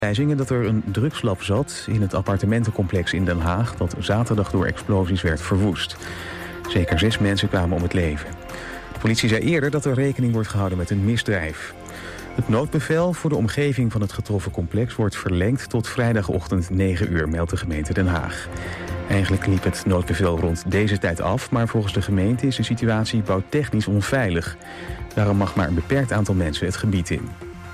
Aanwijzingen dat er een drugslab zat in het appartementencomplex in Den Haag dat zaterdag door explosies werd verwoest. Zeker 6 mensen kwamen om het leven. De politie zei eerder dat er rekening wordt gehouden met een misdrijf. Het noodbevel voor de omgeving van het getroffen complex wordt verlengd tot vrijdagochtend 9 uur, meldt de gemeente Den Haag. Eigenlijk liep het noodbevel rond deze tijd af, maar volgens de gemeente is de situatie bouwtechnisch onveilig. Daarom mag maar een beperkt aantal mensen het gebied in.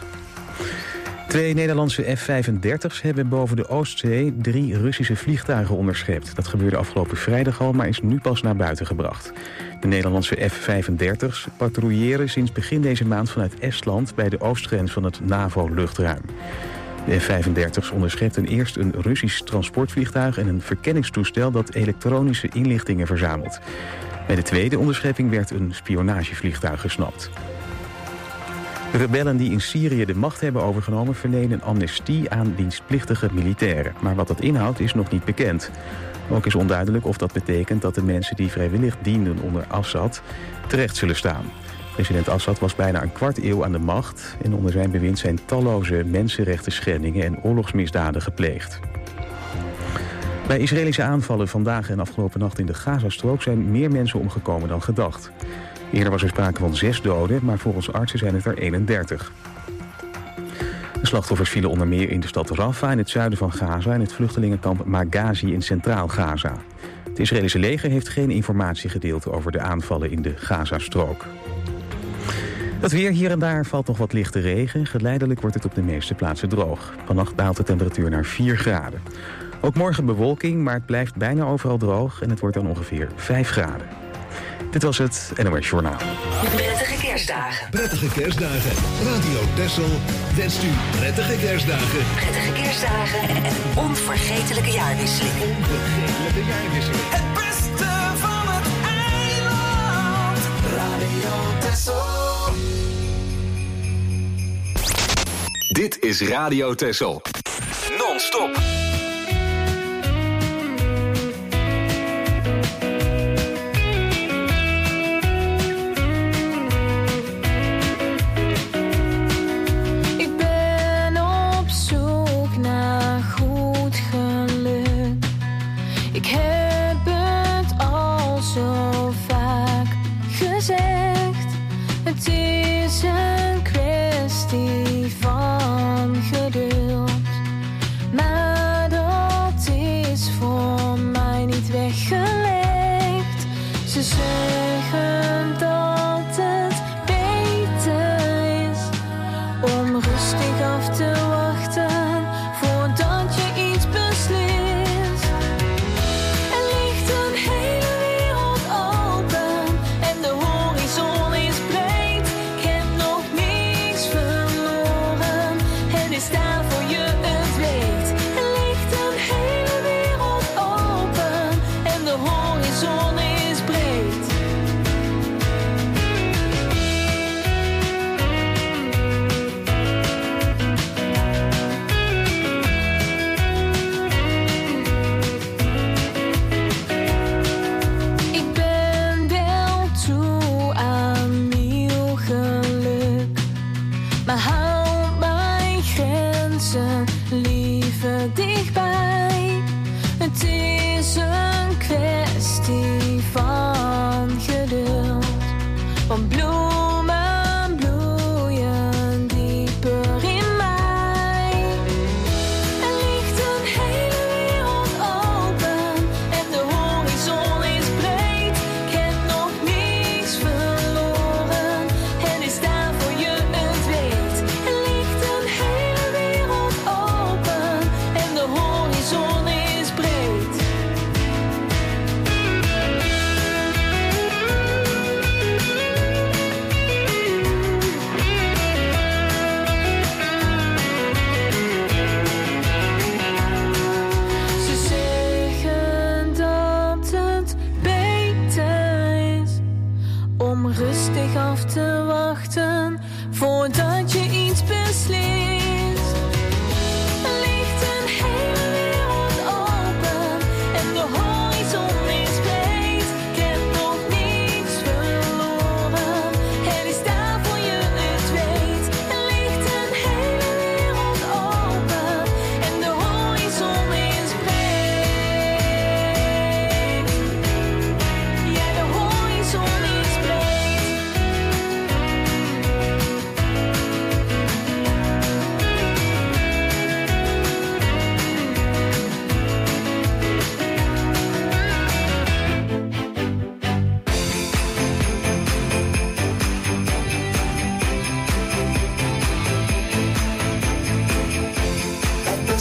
2 Nederlandse F-35's hebben boven de Oostzee 3 Russische vliegtuigen onderschept. Dat gebeurde afgelopen vrijdag al, maar is nu pas naar buiten gebracht. De Nederlandse F-35's patrouilleren sinds begin deze maand vanuit Estland bij de oostgrens van het NAVO-luchtruim. De F-35's onderschepten eerst een Russisch transportvliegtuig en een verkenningstoestel dat elektronische inlichtingen verzamelt. Bij de tweede onderschepping werd een spionagevliegtuig gesnapt. De rebellen die in Syrië de macht hebben overgenomen verlenen amnestie aan dienstplichtige militairen. Maar wat dat inhoudt is nog niet bekend. Ook is onduidelijk of dat betekent dat de mensen die vrijwillig dienden onder Assad terecht zullen staan. President Assad was bijna een kwart eeuw aan de macht en onder zijn bewind zijn talloze mensenrechten schendingen en oorlogsmisdaden gepleegd. Bij Israëlische aanvallen vandaag en afgelopen nacht in de Gazastrook zijn meer mensen omgekomen dan gedacht. Eerder was er sprake van 6 doden, maar volgens artsen zijn het er 31. De slachtoffers vielen onder meer in de stad Rafah in het zuiden van Gaza en het vluchtelingenkamp Maghazi in centraal Gaza. Het Israëlische leger heeft geen informatie gedeeld over de aanvallen in de Gazastrook. Het weer, hier en daar valt nog wat lichte regen. Geleidelijk wordt het op de meeste plaatsen droog. Vannacht daalt de temperatuur naar 4 graden. Ook morgen bewolking, maar het blijft bijna overal droog en het wordt dan ongeveer 5 graden. Dit was het NOS Journaal. Prettige kerstdagen. Prettige kerstdagen. Radio Texel wenst u prettige kerstdagen. Prettige kerstdagen en een onvergetelijke jaarwisseling. Onvergetelijke jaarwisseling. Het beste van het eiland. Radio Texel. Dit is Radio Texel. Non-stop.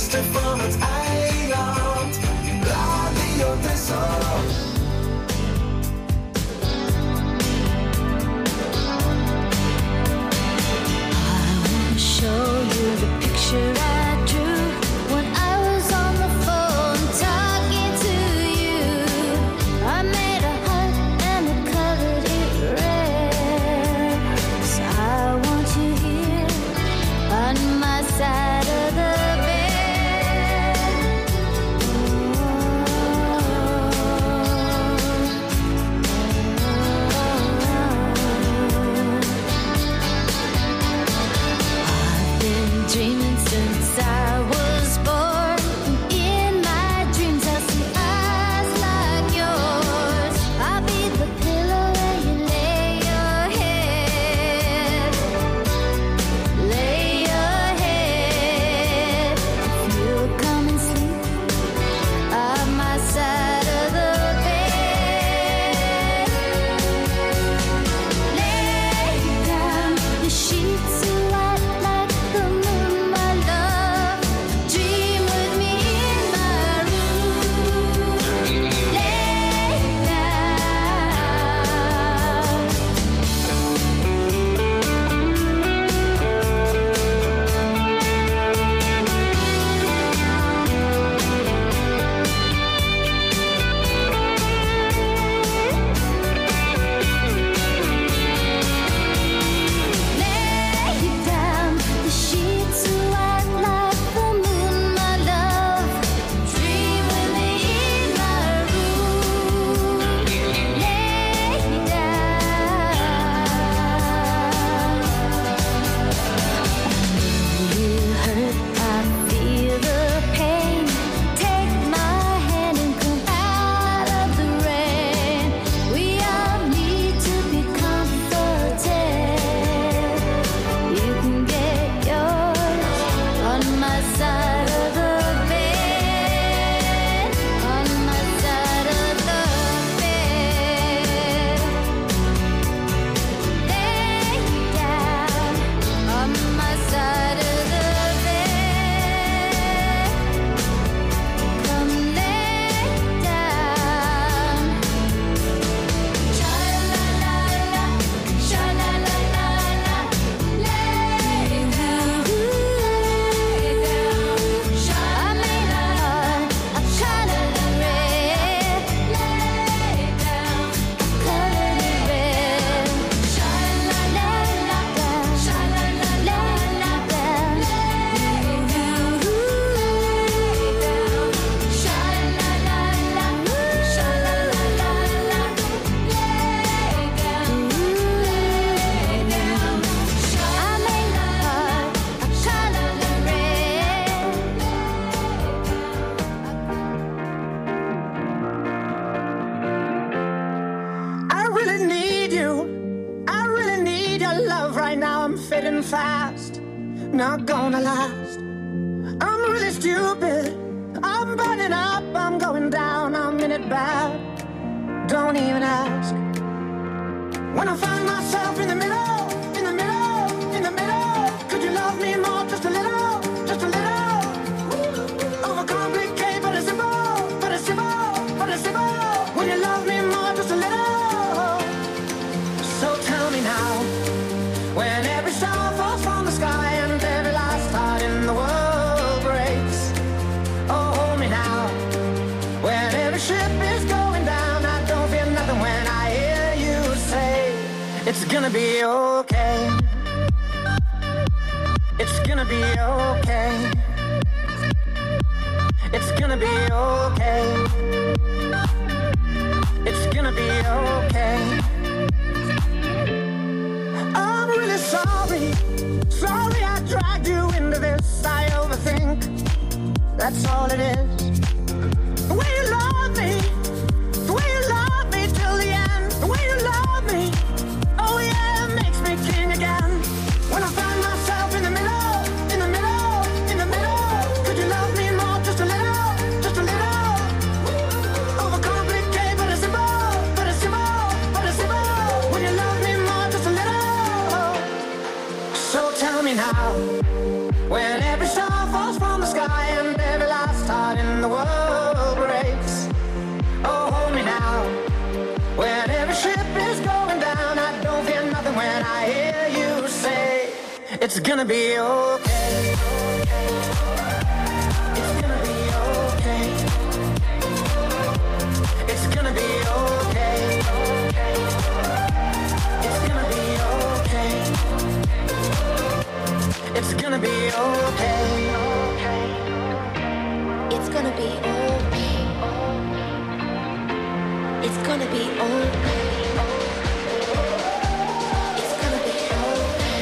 beste van het eiland. Radio Texel. Show you the picture I drew when I was on the phone talking to you. I made a heart and I colored it red. 'Cause I want you here on my side of the bed. Dreaming since I was born. In my dreams I see eyes like yours. I'll be the pillow where you lay your head. Lay your head. If you come and sleep on my side of the bed. Lay down, the sheets are white like the moon, my love. Dream with me in my room. Lay down. Lay down, the sheets are white like the moon, my love. Dream with me in my room. Lay down. You hurt, I feel the pain. Take my hand and come out of the rain. We all need to be comforted. You can get yours on my side of the bed. On my side of the bed. Lay down on my side of the bed. Come lay down. Sha-la-la-la, sha-la-la-la-la. Lay down, lay down. I made a heart, I colored it red. Lay down, I colored it red. Sha-la-la-la, sha-la-la-la-la. Lay down, lay down. Sha-la-la-la, sha-la-la-la-la. Lay down, lay down. I made a heart, I colored it red. I really need you. I really need your love right now. I'm fading fast, not gonna last. I'm really stupid. I'm burning up, I'm going down, I'm in it bad. Don't even ask. When I find myself in the middle, in the middle, in the middle, could you love me more, just a little, just a little? Overcomplicate, but it's simple, but it's simple, but it's simple. When you love me more, just a little. So tell me now, when every star falls from the sky and every last heart in the world breaks. Oh, hold me now, when every ship is going down, I don't feel nothing when I hear you say, it's gonna be okay. It's gonna be okay. It's gonna be okay. It's gonna be okay. I'm really sorry. Sorry I dragged you into this. I overthink. That's all it is. The way you love me. The way you love me till the end. The way you love me. Oh yeah, it makes me king again. When I find myself in the middle, in the middle, in the middle. Could you love me more, just a little, just a little? Overcomplicate, but it's simple, but it's simple, but it's simple. When you love me more, just a little. So tell me now, when every star falls from the sky and the world breaks. Oh, hold me now. When every ship is going down, I don't fear nothing when I hear you say, it's gonna be okay. It's gonna be okay. It's gonna be okay. It's gonna be okay. It's gonna be okay. It's gonna be okay. It's gonna be okay. It's gonna be okay.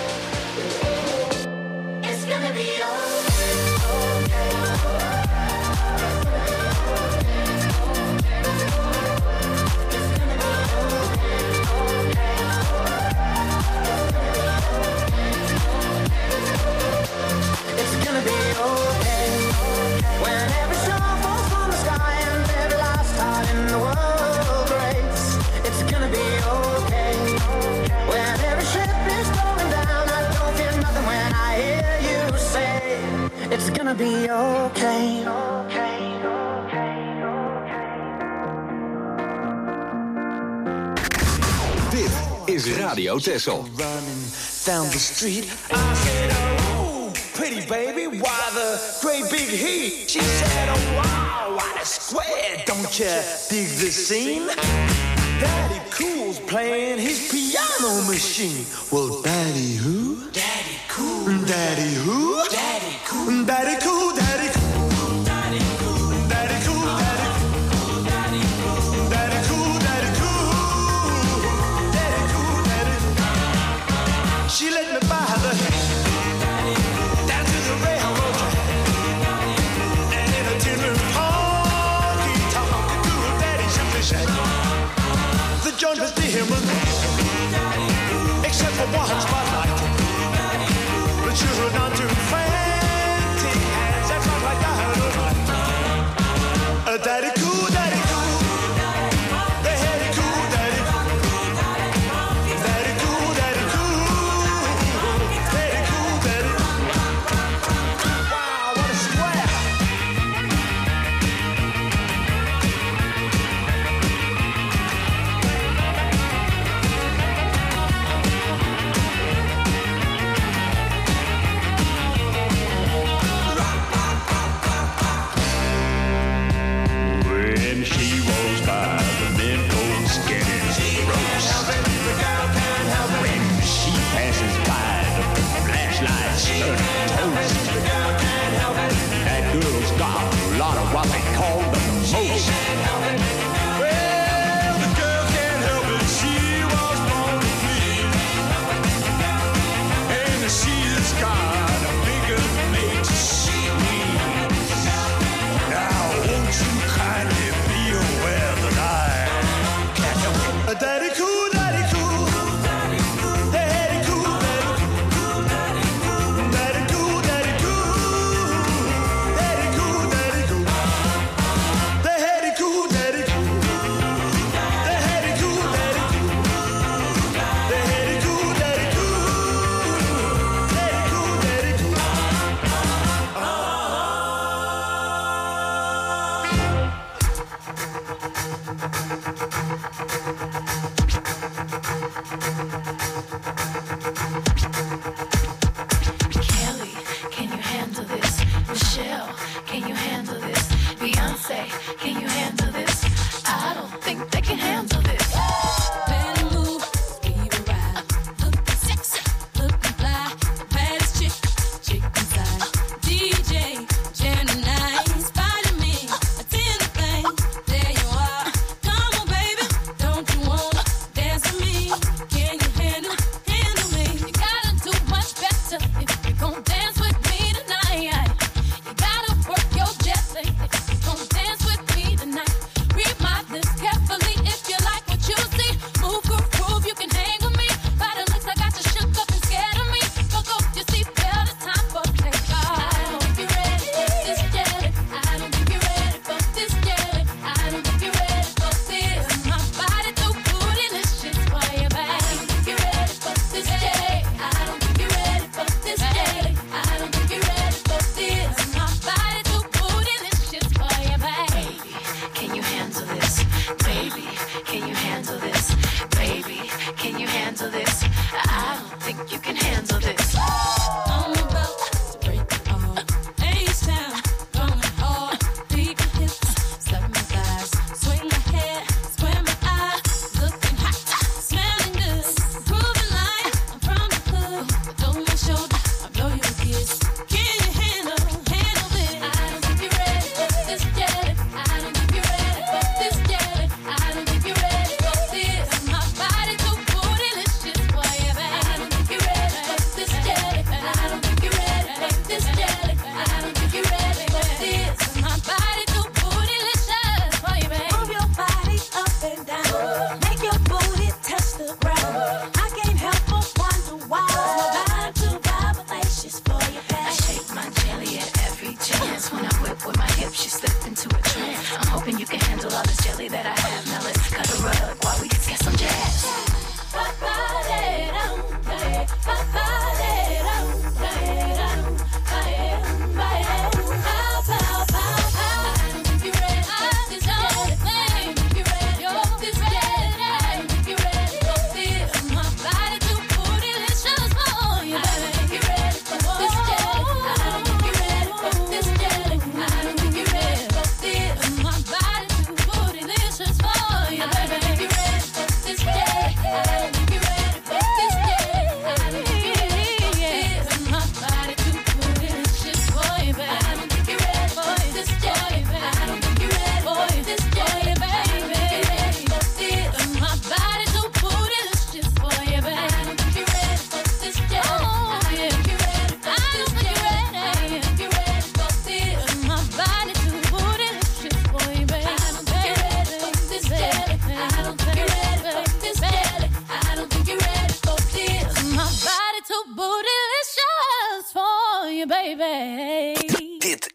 It's gonna be It's gonna be okay. When every star falls from the sky and every last heart in the world breaks, it's gonna be okay. When every ship is going down, I don't fear nothing when I hear you say, it's gonna be okay. Dit is Radio Texel. Running down the street, I said, oh, pretty baby, why the great big heat? She said, oh, wow, what a square, don't you dig the scene? Daddy Cool's playing his piano machine. Well, Daddy who? Daddy Cool. Daddy who? Daddy Cool. Daddy Cool, Daddy Cool. Daddy Cool, Daddy Cool, Daddy Cool. Daddy Cool, Daddy Cool, Daddy Cool. Daddy Cool, Daddy Cool. She let me buy the down to the railroad track. And in a tin honky tonk, the cool daddy simply said, the joint was dim, except for one spotlight. But you were not too frantic hands that felt like dynamite. Daddy cool, daddy cool. Daddy cool, daddy cool. Daddy cool, daddy cool. Daddy cool, daddy cool. Wow, what a square. When she rolls by, the men folks getting gross. When she passes by, the flashlights turn toast. That girl's got a lot of what they call the most. Well, the girl can't help it, she was born to flee. And she's got a bigger make to see me. Now, won't you kindly be aware that I can't help it? Daddy cool, daddy cool. Daddy cool, daddy cool. Daddy cool, daddy cool. Daddy cool, daddy cool.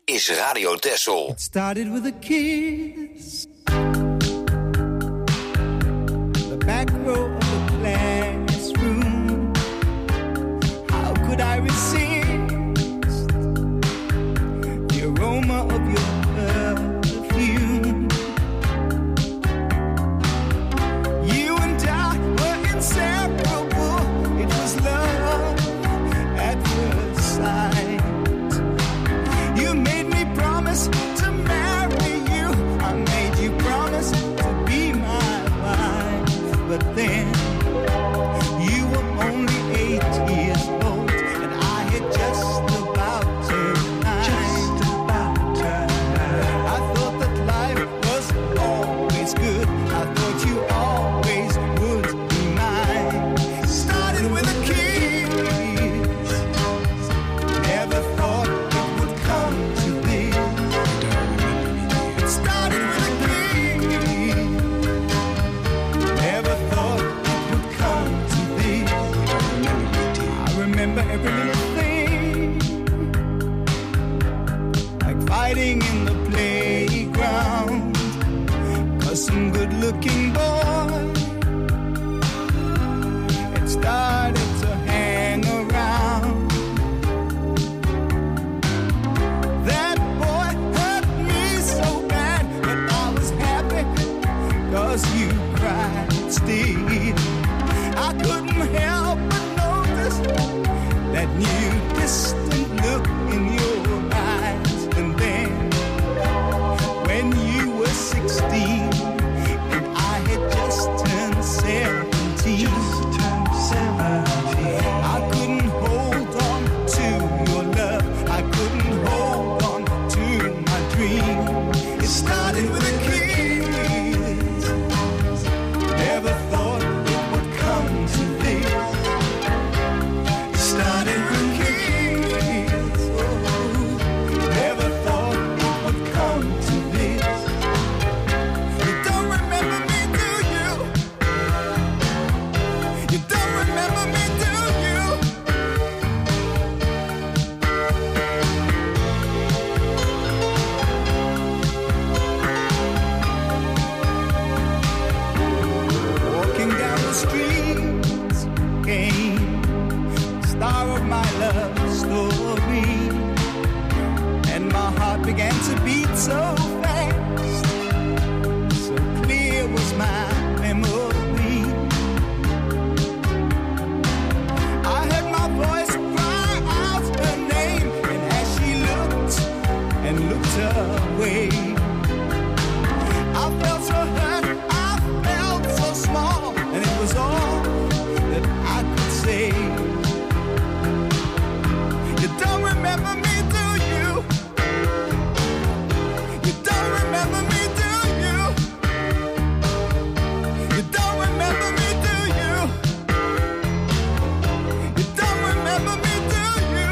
is Radio Texel. It started with a kiss. The back row of the classroom. How could I resist the aroma of your perfume? You and I were inseparable. It was love at first sight. You made me promise to marry you. I made you promise to be my wife. But then you were only 8 years old, and I had just about turned 9. I thought that life was always good. I thought you always would be mine. Started with a kiss. Never thought it would come to this. It started with a kiss. Never thought it would come to this. I remember every little thing, like fighting in the playground, 'cause some good-looking boy had started to hang around. That boy hurt me so bad, but I was happy 'cause you cried still. I couldn't help but notice that new distant look in your eyes. And then when you were 16 and I had just turned 17, I couldn't hold on to your love. I couldn't hold on to my dream. It started with a kiss. Never thought it would come to this. It started with a kiss. Oh, never thought it would come to this. You don't remember me, do you? You don't remember me, do you? Walking down the streets came the star of my love story, and my heart began to beat so fast. So clear was my memory. I heard my voice cry out her name, and as she looked and looked away, I felt so hurt, I felt so small, and it was all that I could say. You don't remember me, do you? You don't remember me, do you? You don't remember me, do you? You don't remember me, do you?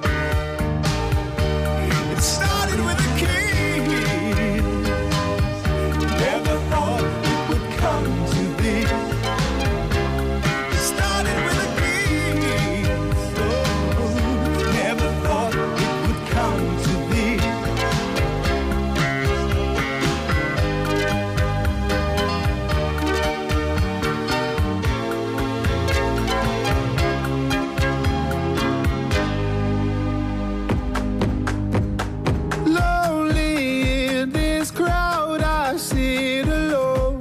It started with a kiss. Never thought it would come to this. It started with a kiss. Oh, never thought it would come to this. Lonely in this crowd, I sit alone.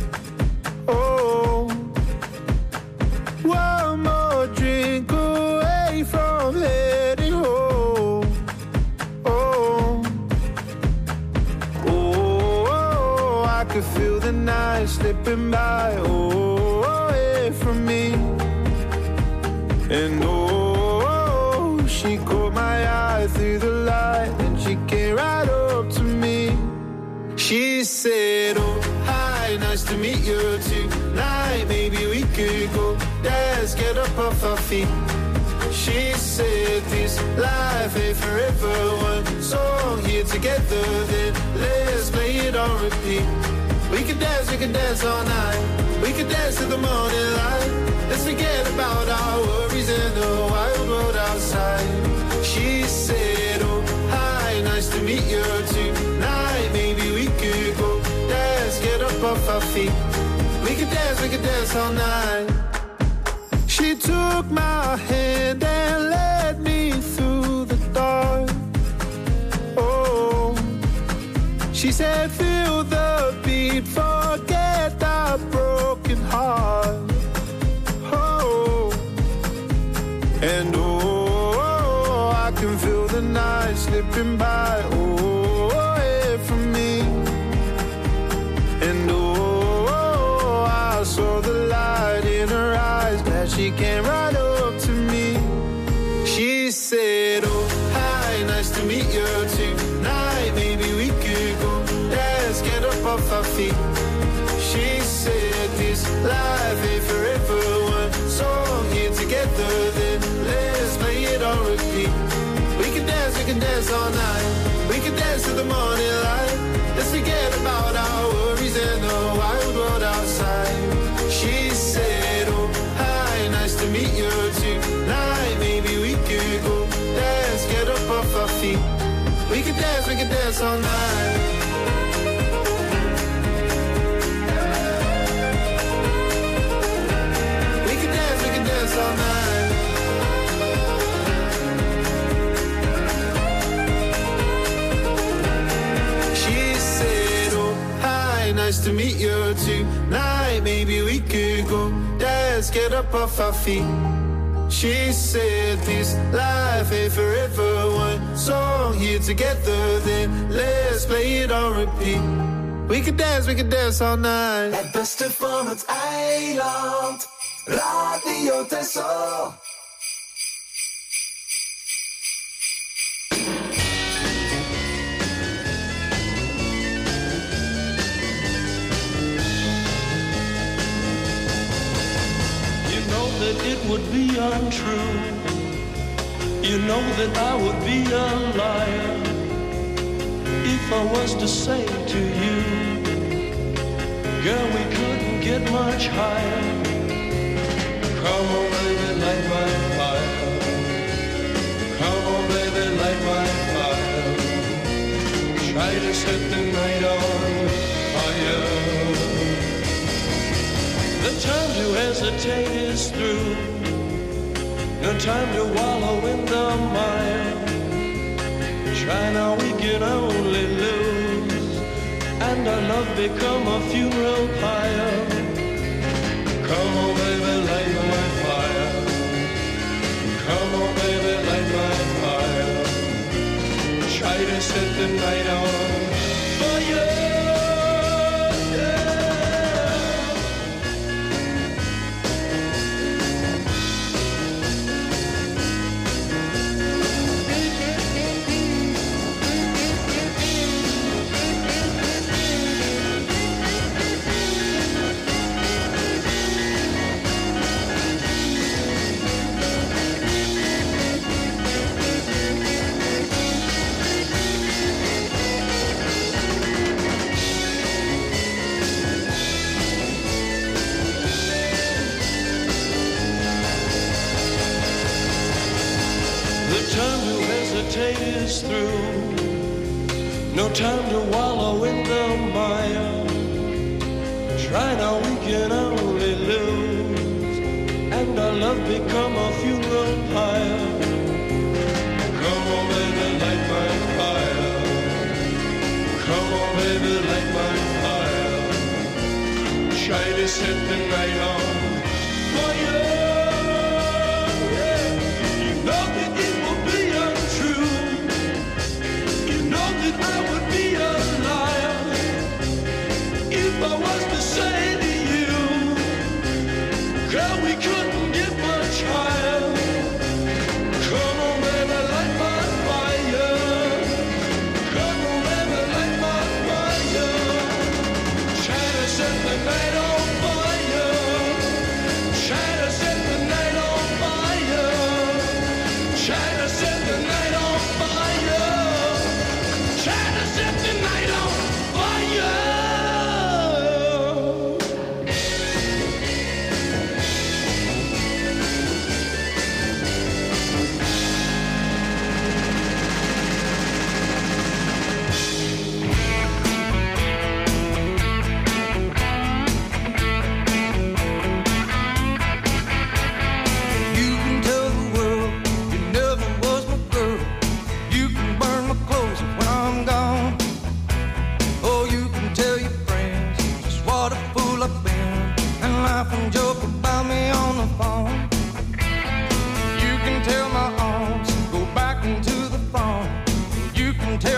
Oh, one more drink away from heading home. Oh, oh, I could feel the night slipping by. Oh, away from me. And oh, she caught my eye through the light, and she came right up to me. She said, oh, hi, nice to meet you tonight. Maybe we could go dance, get up off our feet. She said, this life ain't forever. One song here together, then let's play it on repeat. We could dance all night. We could dance to the morning light. Let's forget about our worries in the wild world outside. She said, oh, hi, nice to meet meet you tonight. Maybe we could go dance, get up off our feet. We could dance all night. She took my hand and led me through the dark. Oh, she said, feel the beat, forget our broken heart. Oh, and oh, I can feel the night slipping by. Oh, away from me. And oh, I saw the light in her eyes, that she came right up to me. She said, oh, hi, nice to meet you tonight. Maybe we could go dance, get up off our feet. She said, this life ain't forever. One song here together, then let's play it on repeat. We can dance all night. We can dance to the morning light. Let's forget about our worries and the wild world outside. She said, oh, hi, nice to meet you tonight. Maybe we could go dance, get up off our feet. We can dance all night. We can dance all night. She said, oh, hi, nice to meet you tonight. Maybe we could go dance, get up off our feet. She said, this life ain't forever. One song here together, then let's play it on repeat. We could dance all night. Het beste van het eiland, Radio Texel. That it would be untrue. You know that I would be a liar if I was to say to you, girl, we couldn't get much higher. Come on, baby, light my fire. Come on, baby, light my fire. Try to set the night on fire. The time to hesitate is through. No time to wallow in the mire. Try now, we can only lose, and our love become a funeral pyre. Come on, baby, light my fire. Come on, baby, light my fire. Try to set the night on fire. Is through. No time to wallow in the mire. Try now, we can only lose, and our love become a funeral pyre. Come on, baby, light my fire. Come on, baby, light my fire. Try to set the night on fire. I would be a liar if I was to say to you, girl, we couldn't get much higher. Come on, baby, light my fire. Come on, baby, light my fire. Try to set the night on fire. Try to set the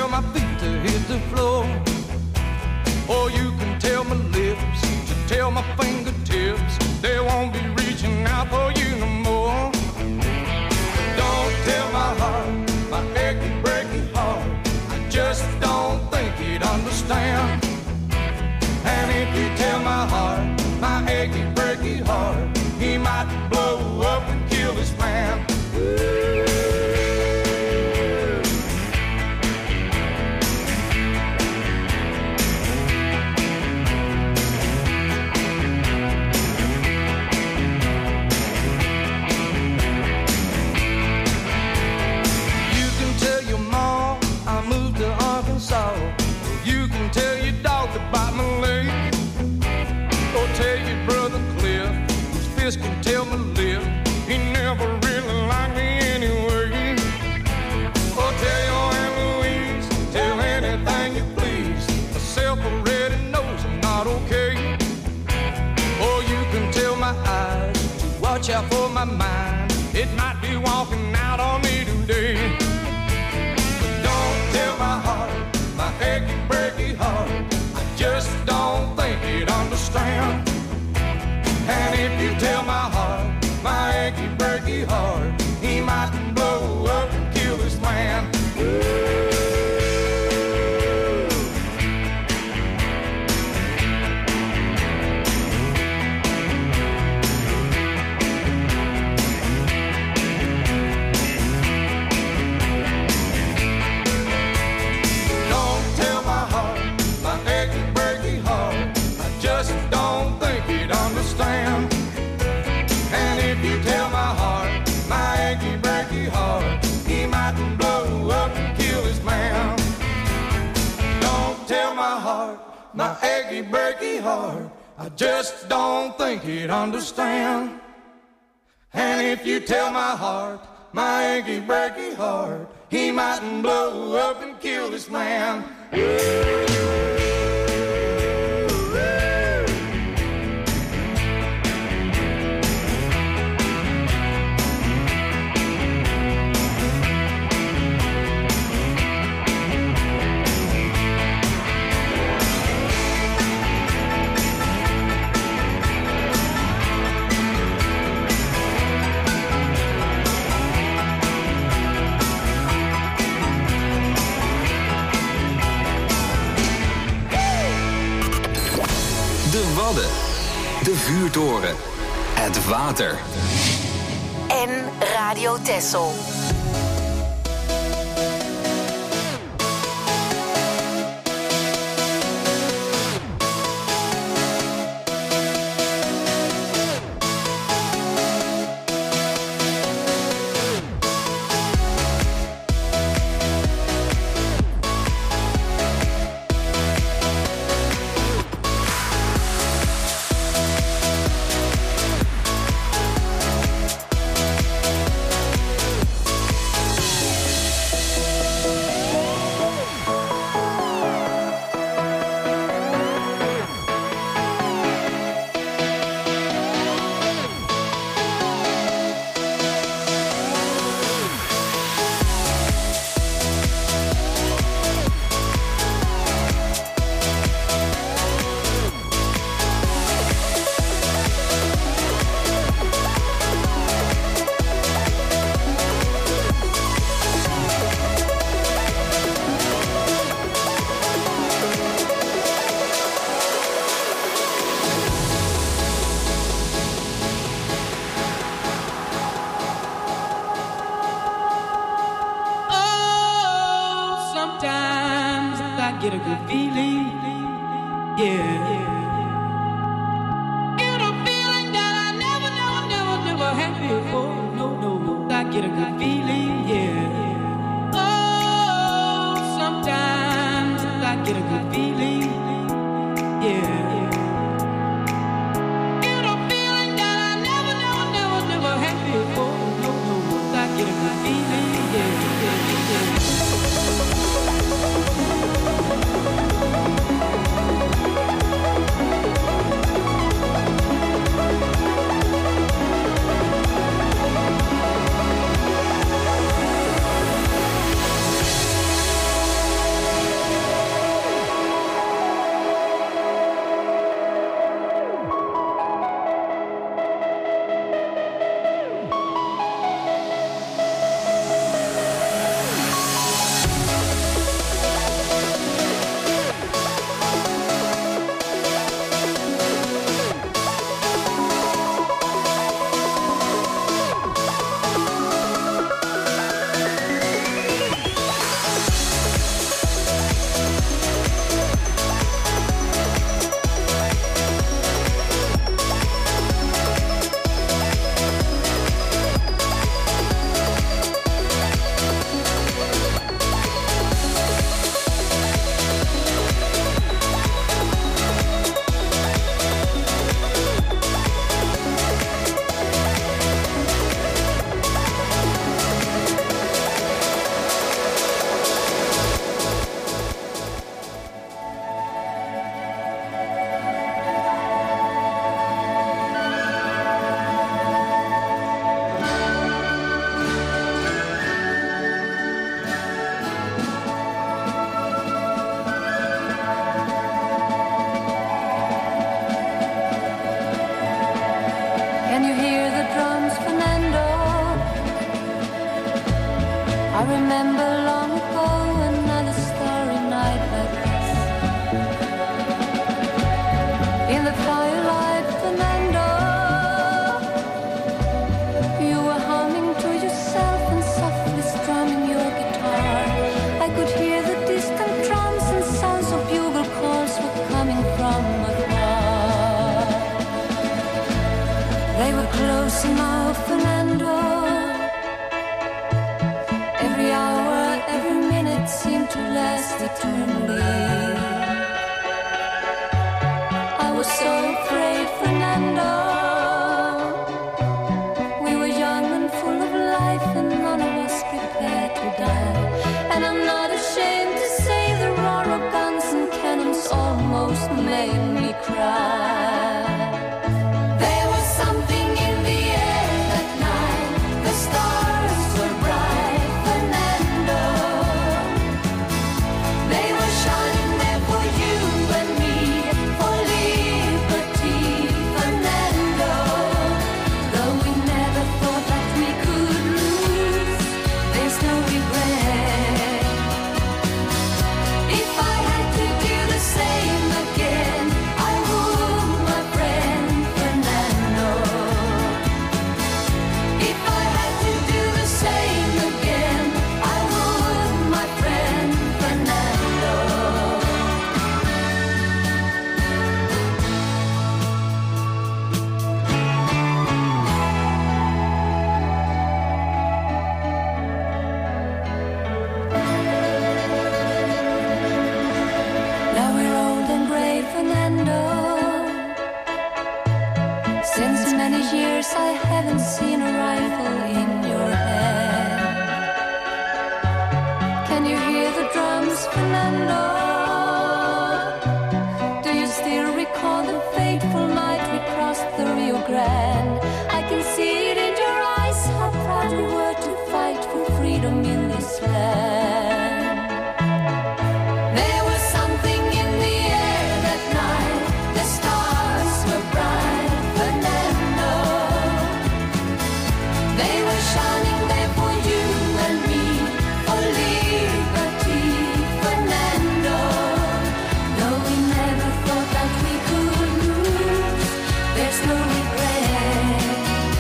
tell my feet to hit the floor, or you can tell my lips to tell my fingertips they won't be reaching out for you no more. Don't tell my heart, my achy, breaky heart, I just don't think he'd understand. And if you tell my heart, my achy, breaky heart, he might blow up and kill this man. You can tell your dog to bite my leg, or tell your brother Cliff, whose fist can tell my lip he never really liked me anyway. Or tell your Aunt Louise, tell anything you please, myself already knows I'm not okay. Or you can tell my eyes to watch out for my mind, it might be walking out on me today. But don't tell my heart, my achy, breaky heart, I just don't think he'd understand. And if you tell my heart, my achy, breaky heart, he might blow up and kill this man. And if you tell my heart, my achy, breaky heart, he might blow up and kill this man. Don't tell my heart, my achy, breaky heart, I just don't think he'd understand. And if you tell my heart, my achy, breaky heart, he might blow up and kill this man. De vuurtoren. Het water. En Radio Texel. Get a good feeling, yeah. Get a feeling that I never had before. No, I get a good feeling, yeah. Oh, sometimes I get a good feeling, yeah. Get a feeling that I never had before. No, I get a good feeling, yeah. somehow, Fernando. Every hour, every minute seemed to last eternally. I was so afraid, Fernando. We were young and full of life, and none of us prepared to die. And I'm not ashamed to say the roar of guns and cannons almost made me cry. There was something in the air that night. The stars were bright, Fernando. They were shining there for you and me, for liberty, Fernando. Though we never thought that we could lose, there's no regret. If I had to do the same again, I would, my friend Fernando. If I had to do the same again, I would, my friend Fernando. Now we're old and gray, Fernando. Since many years I haven't seen a rifle in your hand. Can you hear the drums, Fernando? Do you still recall the fateful night we crossed the Rio Grande? I can see it in your eyes, how proud we were to fight for freedom in this land. There was something in the air that night. The stars were bright, Fernando. They were shining there for you and me, for liberty, Fernando. Though we never thought that we could lose, there's no regret.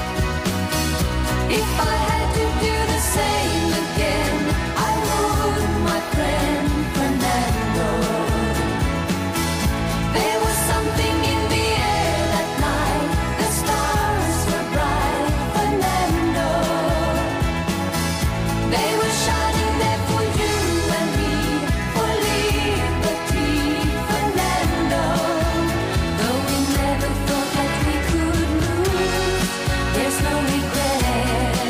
If I had to do the same again, I would, my friend Fernando. There was something in the air that night. The stars were bright, Fernando. They were shining there for you and me, for liberty, Fernando. Though we never thought that we could lose, there's no regret.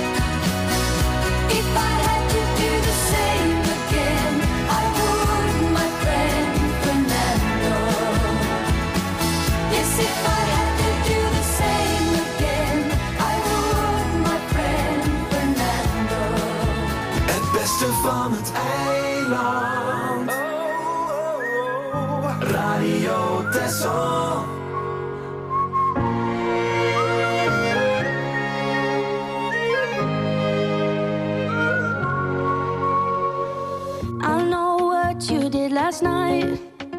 If I had to do the same again, I would, my friend Fernando. Yes, if I had to do the same again, I would, my friend Fernando. Het beste van het eiland. Radio Texel. I know what you did last night.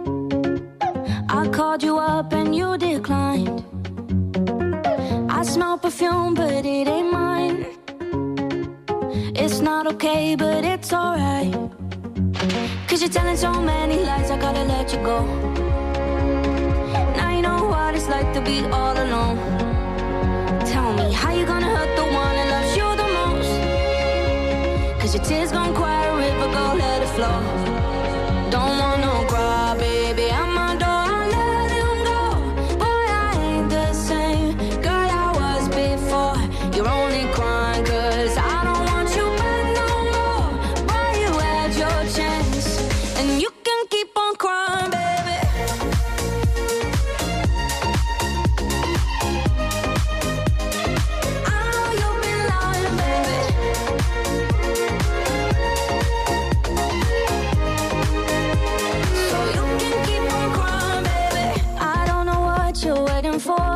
I called you up and you declined. I smell perfume, but it ain't mine. It's not okay, but it's alright. Cause you're telling so many lies, I gotta let you go. Now you know what it's like to be all alone. Tell me, how you gonna hurt the one that loves you the most? Cause your tears gon' quiet a river, go let it flow. Don't want no cry, baby, I'm my door, I'll let him go. Boy, I ain't the same girl I was before. You're only crying cause I don't want you back no more. Boy, you had your chance, and you can keep on crying, baby. I know you've been lying, baby. So you can keep on crying, baby. I don't know what you're waiting for.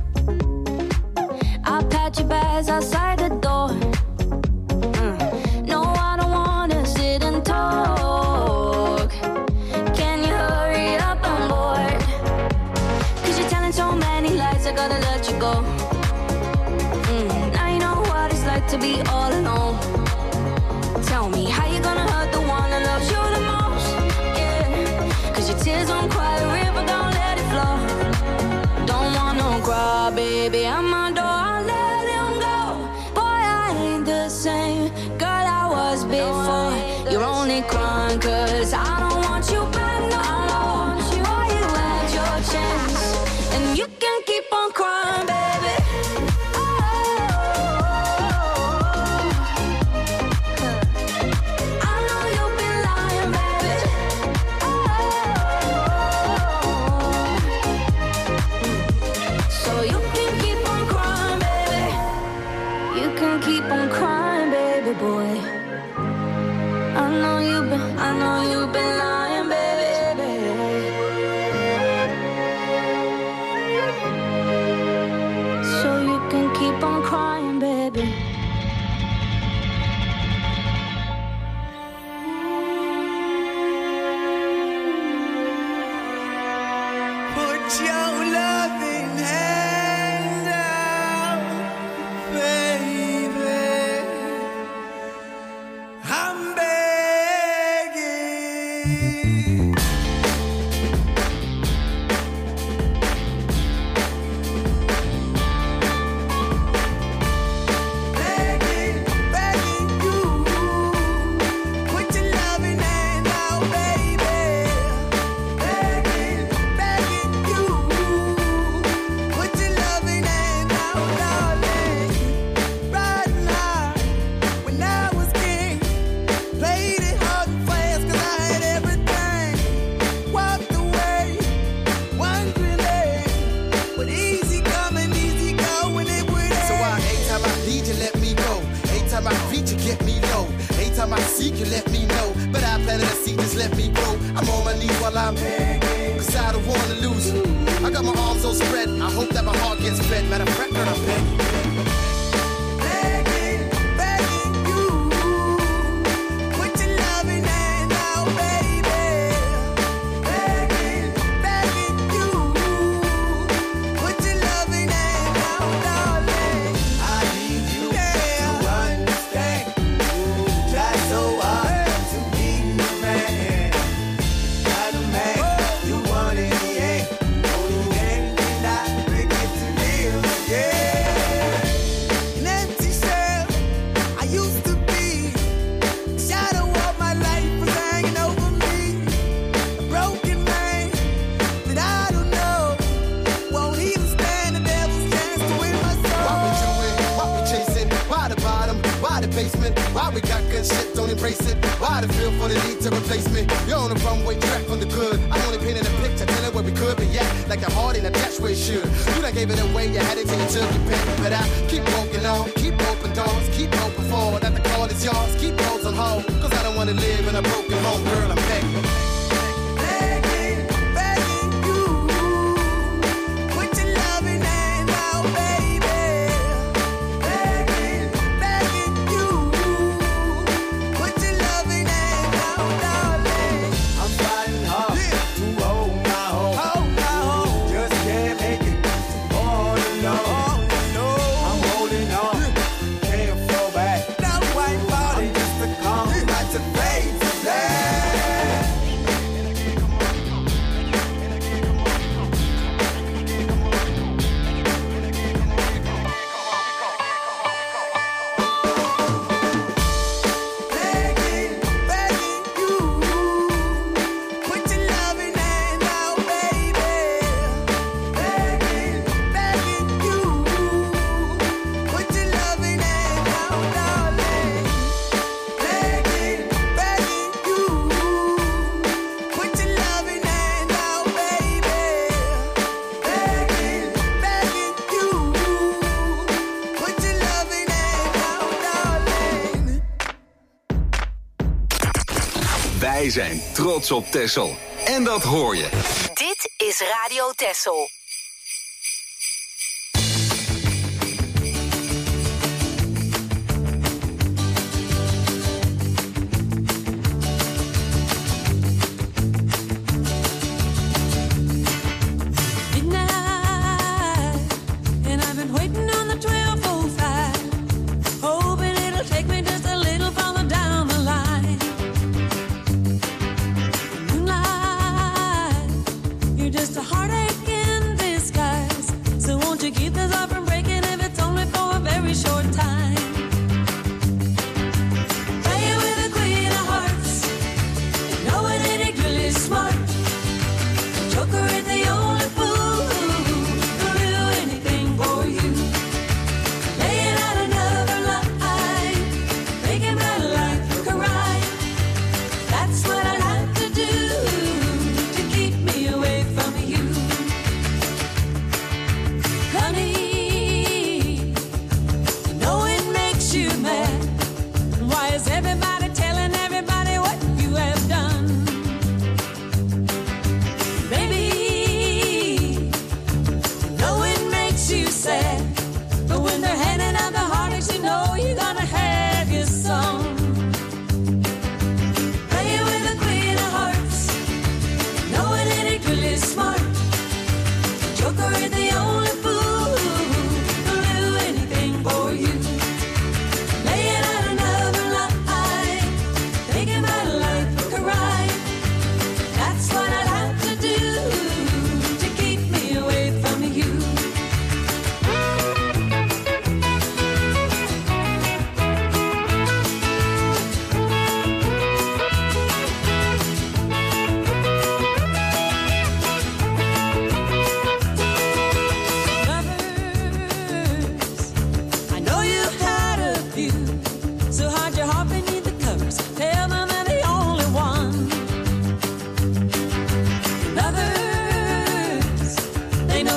I'll pat your bags outside the door. No, I don't wanna sit and talk. Can you hurry up? I'm bored. Cause you're telling so many lies, I gotta let you go. Now you know what it's like to be all alone. Tell me, how you gonna hurt the one that loves you the most? Yeah, cause your tears don't quiet a river, don't let it flow. Don't want no cry, baby, I'm my door, I'll let put your loving hand out, baby. I'm begging. Anytime I seek you, let me know. But I planted a seed, just let me grow. I'm on my knees while I'm begging, cause I don't wanna lose you. I got my arms all spread, I hope that my heart gets fed. Matter of fact, girl, I'm begging. Why we got good shit, don't embrace it? Why the feel for the need to replace me? You're on the runway track from the good. I'm only painting a picture, telling where we could be at. Like a heart in a dash where it should. You done gave it away, you had it till you took your pick. But I keep walking on, keep open doors, keep open forward. That the call is yours, keep those on hold. Cause I don't wanna live in a broken home, girl, I'm begging. Wij zijn trots op Texel. En dat hoor je. Dit is Radio Texel. Just a heartache in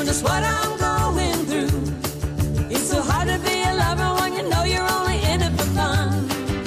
just what I'm going through. It's so hard to be a lover when you know you're only in it for fun.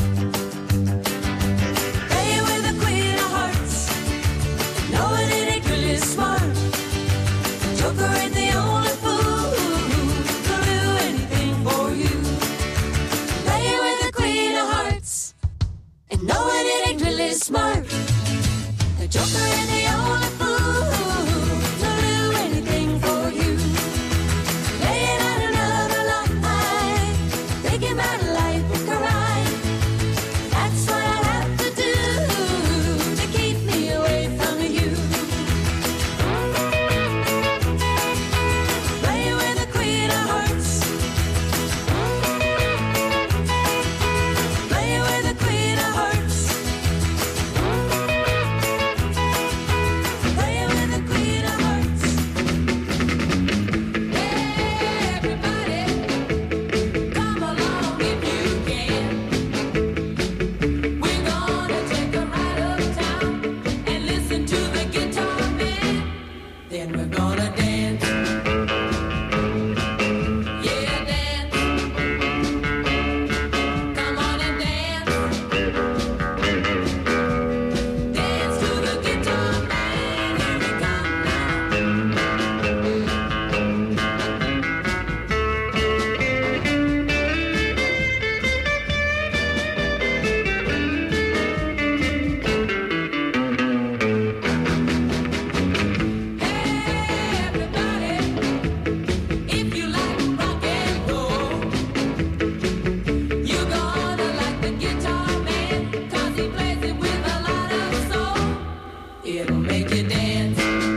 Playing with the queen of hearts, knowing it ain't really smart. Joker ain't the only fool who'll do anything for you. Playing with the queen of hearts, and knowing it ain't really smart. The Joker ain't the only fool who'll do anything for you. Laying out another lie, thinking about life with cry. That's what I have to do to keep me away from you. Playing with the queen of hearts, playing with the queen of hearts, playing with the queen of hearts. Everybody, come along if you can. We're gonna take a ride uptown and listen to the guitar man. Then we're gonna dance. Yeah, dance. Come on and dance. Dance to the guitar man. Here we come if you like rock and roll, you're gonna like the guitar man, 'cause he plays it with a lot of soul. It'll make you dance.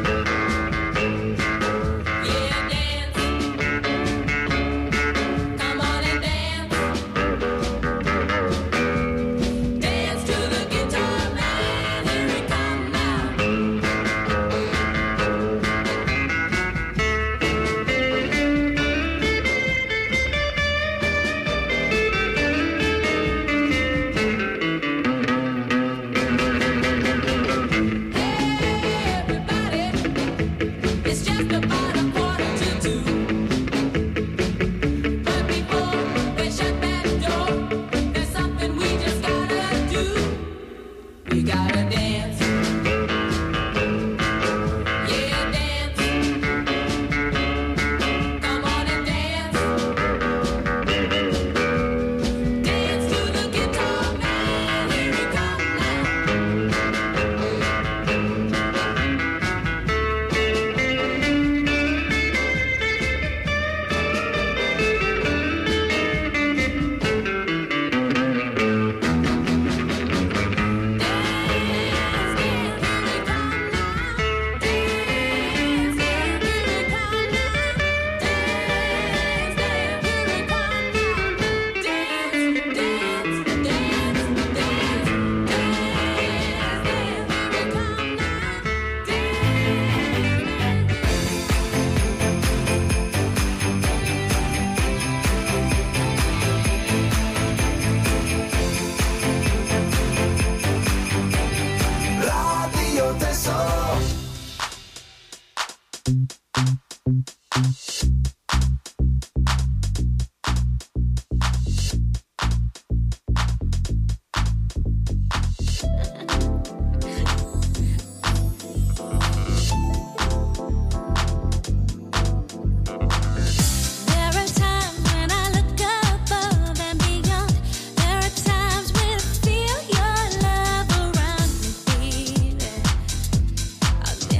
Yeah, dance. Come on and dance. Dance to the guitar man. Here we come now. It's just about 1:45. But before they shut that door, there's something we just gotta do. We gotta dance. Yeah, dance. Come on and dance. Dance to the guitar man. Here we come now. Radio Tesoro. There are times when I look above and beyond. There are times when I feel your love around me, baby.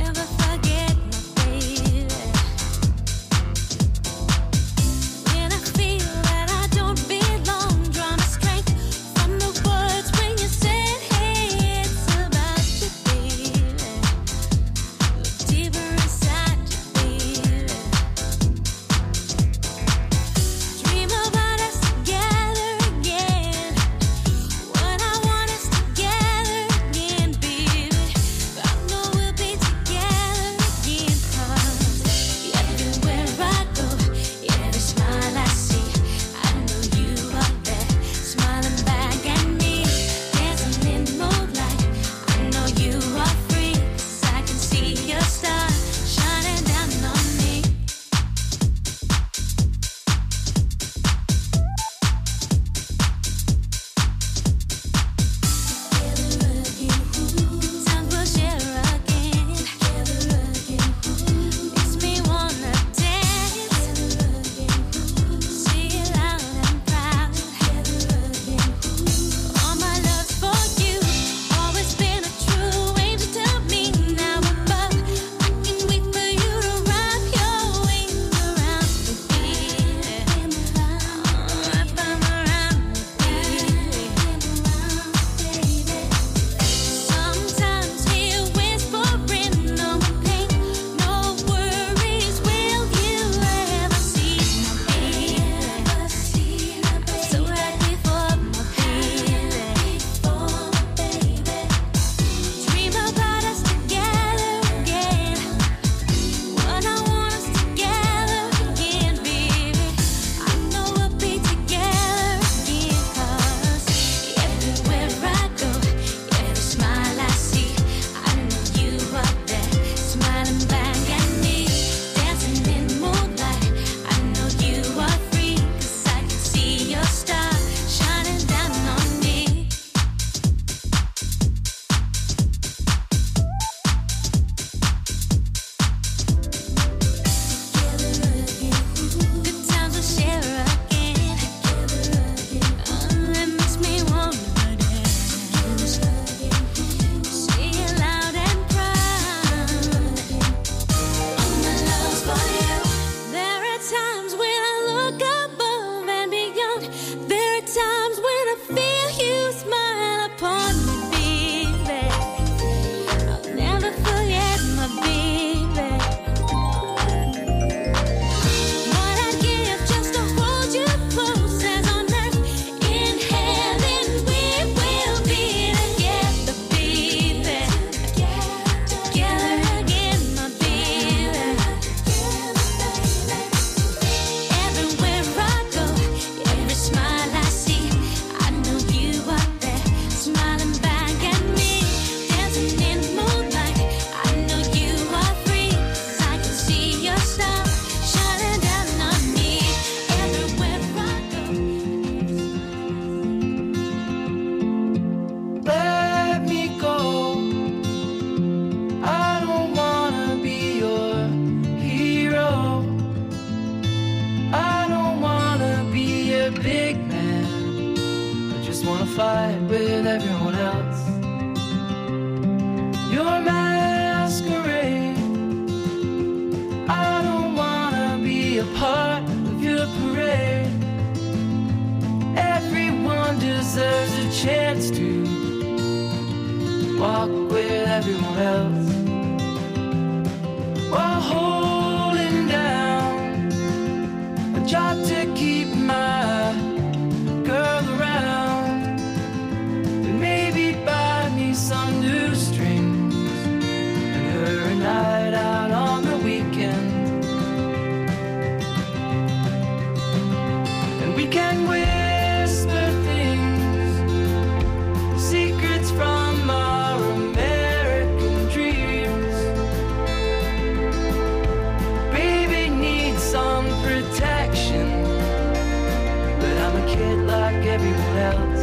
else.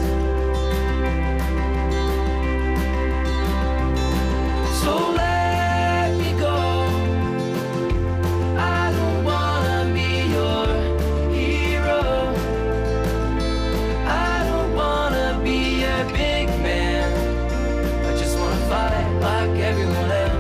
So let me go. I don't wanna be your hero. I don't wanna be a big man. I just wanna fight like everyone else.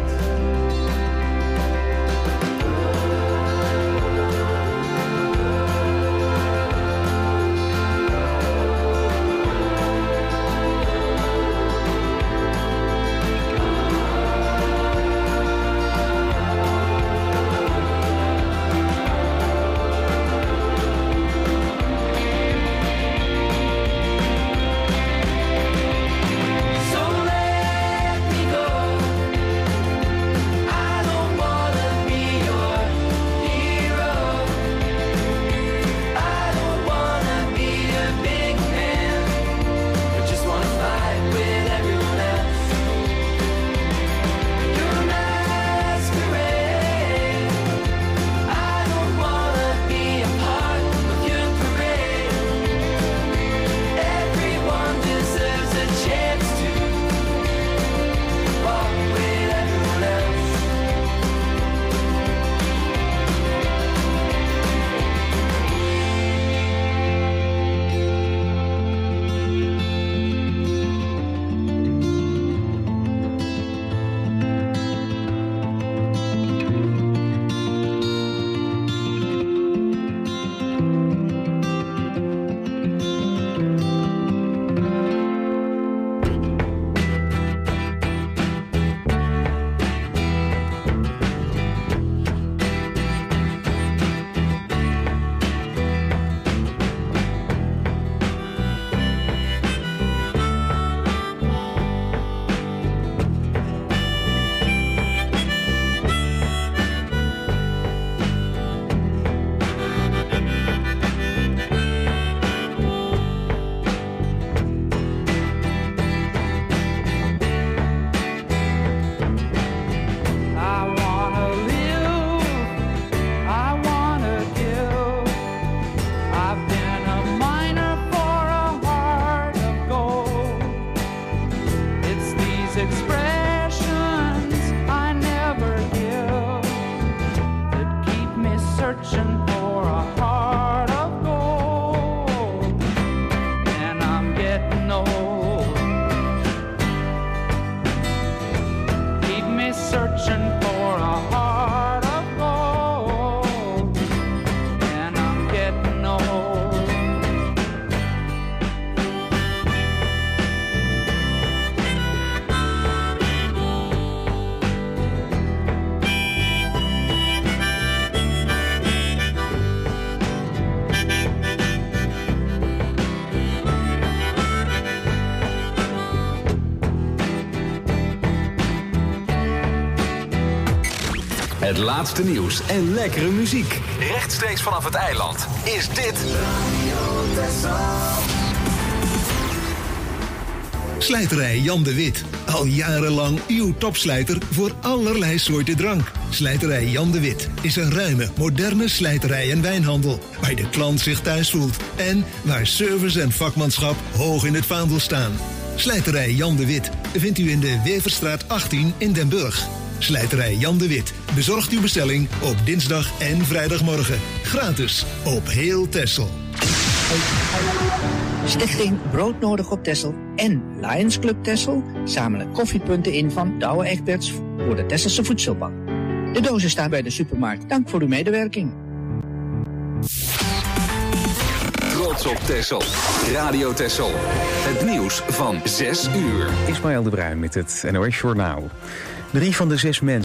Het laatste nieuws en lekkere muziek. Rechtstreeks vanaf het eiland is dit... Slijterij Jan de Wit. Al jarenlang uw topslijter voor allerlei soorten drank. Slijterij Jan de Wit is een ruime, moderne slijterij en wijnhandel. Waar de klant zich thuis voelt. En waar service en vakmanschap hoog in het vaandel staan. Slijterij Jan de Wit vindt u in de Weverstraat 18 in Den Burg. Slijterij Jan de Wit bezorgt uw bestelling op dinsdag en vrijdagmorgen. Gratis op heel Texel. Stichting Broodnodig op Texel en Lions Club Texel zamelen koffiepunten in van Douwe Egberts voor de Tesselse Voedselbank. De dozen staan bij de supermarkt. Dank voor uw medewerking. Trots op Texel. Radio Texel. Het nieuws van 6 uur. Ismaël de Bruin met het NOS Journaal. 3 van de 6 mensen